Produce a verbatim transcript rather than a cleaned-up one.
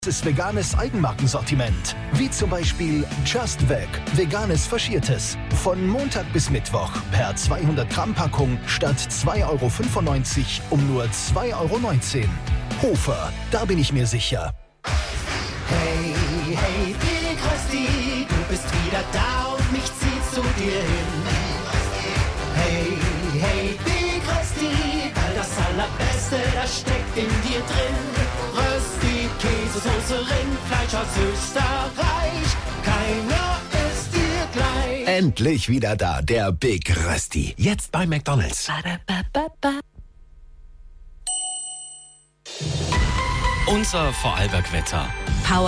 Das veganes Eigenmarkensortiment, wie zum Beispiel Just Veg, veganes Faschiertes. Von Montag bis Mittwoch per zweihundert Gramm Packung statt zwei Euro fünfundneunzig um nur zwei Euro neunzehn. Hofer, da bin ich mir sicher. Hey, hey, Big Rösti, du bist wieder da und mich ziehst zu dir hin. Hey, hey, Big Rösti, weil das Allerbeste, das steckt in dir drin. Rösti, Käsesoße, Rindfleisch aus Österreich, keiner ist dir gleich. Endlich wieder da, der Big Rösti. Jetzt bei McDonald's. Unser Vorarlberg-Wetter.